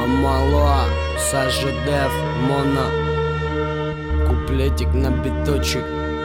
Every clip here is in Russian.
Амало, Саша Дев, Мона. Куплетик на биточек.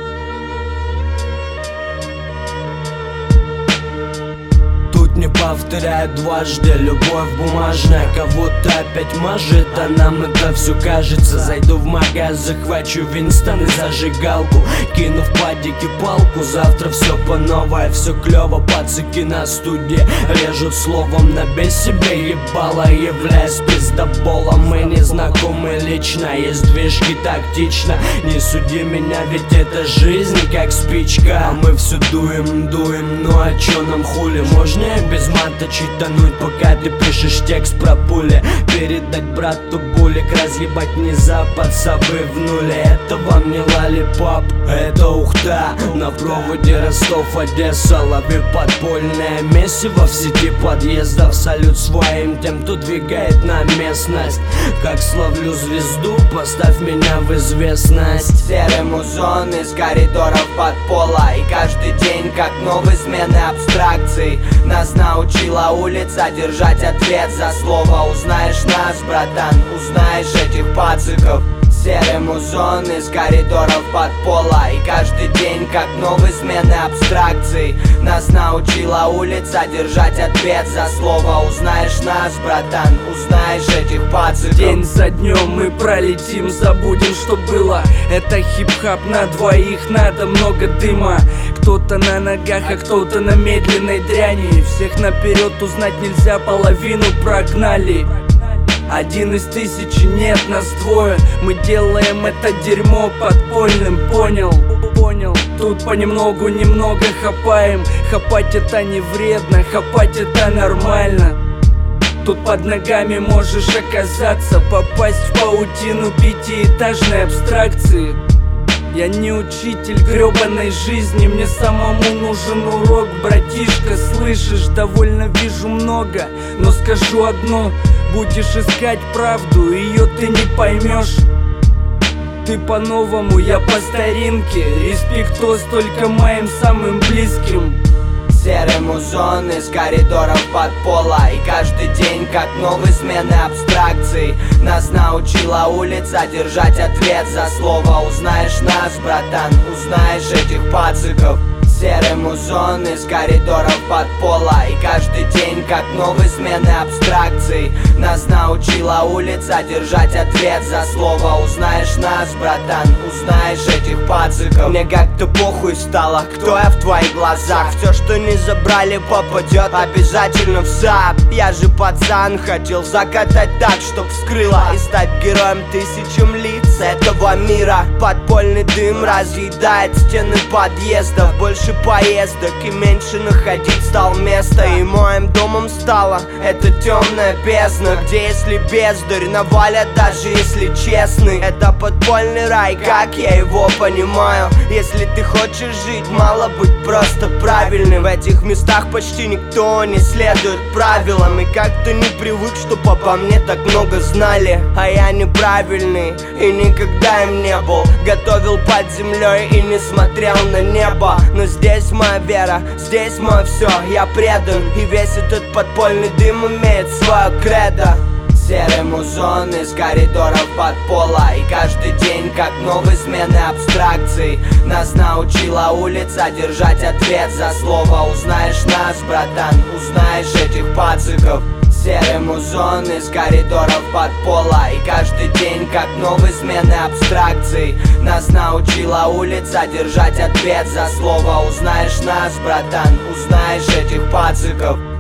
Не повторяю дважды, любовь бумажная кого-то опять мажет, а нам это все кажется. Зайду в магаз, захвачу Винстон и зажигалку, кину в падике палку. Завтра все по новой, все клево, пацаки на студии режут словом. Набей себе ебало, являясь пиздоболом. Мы не знакомы лично, есть движки тактично. Не суди меня, ведь это жизнь как спичка. А мы все дуем, ну а чё нам хули? Можно без мата читануть, пока ты пишешь текст про пули. Передать брату булик, разъебать низа, подсобы в нуле. Это вам не лалипоп, это Ухта. На проводе Ростов-Одесса, лови подпольное месиво в сети подъездов. Салют своим тем, кто двигает на местность. Как словлю звезду, поставь меня в известность. Серый музон из коридоров подпола, и каждый день как новые смены абстракций. Нас научила улица держать ответ за слово. Узнаешь нас, братан, узнаешь этих пациков. Серый музон из коридоров подпола, и каждый день как новые смены абстракций. Нас научила улица держать ответ за слово. Узнаешь нас, братан, узнаешь этих пациков. День за днем мы пролетим, забудем, что было. Это хип-хап на двоих, надо много дыма. Кто-то на ногах, а кто-то на медленной дряни. Всех наперед узнать нельзя, половину прогнали. Один из тысячи, нет, нас двое. Мы делаем это дерьмо подпольным, понял? Тут понемногу немного хапаем. Хапать это не вредно, хапать это нормально. Тут под ногами можешь оказаться, попасть в паутину пятиэтажной абстракции. Я не учитель гребаной жизни, мне самому нужен урок, братишка, слышишь? Довольно вижу много, но скажу одно: будешь искать правду, ее ты не поймешь. Ты по-новому, я по старинке, респектос только моим самым близким. Серый музон из коридоров подпола, и каждый день как новые смены абстракций. Нас научила улица держать ответ за слово. Узнаешь нас, братан, узнаешь этих пациков. Серый музон из коридоров подпола, и каждый день как новые смены абстракций. Нас научила улица держать ответ за слово. Узнаешь нас, братан, узнаешь этих пациков. Мне как-то похуй стало, кто я в твоих глазах. Все, что не забрали, попадет обязательно в САП. Я же пацан, хотел закатать так, чтоб вскрыло, и стать героем тысячам лиц этого мира. Подпольный дым разъедает стены подъездов. Больше поездок и меньше находить стал место. И моим домом стала эта темная бездна, где если бездарь навалят, даже если честный. Это подпольный рай, как я его понимаю. Если ты хочешь жить, мало быть просто правильным. В этих местах почти никто не следует правилам. И как-то не привык, чтоб обо мне так много знали. А я неправильный и никогда им не был. Готовил под землей и не смотрел на небо. Но здесь моя вера, здесь мое все, я предан. И весь этот подпольный дым имеет свое кредо. Серый музон из коридоров подпола, и каждый день как новые смены абстракций. Нас научила улица держать ответ за слово. Узнаешь нас, братан, узнаешь этих пациков. Серый музон из коридоров подпола, и каждый день как новые смены абстракций. Нас научила улица держать ответ за слово. Узнаешь нас, братан, узнаешь этих пациков.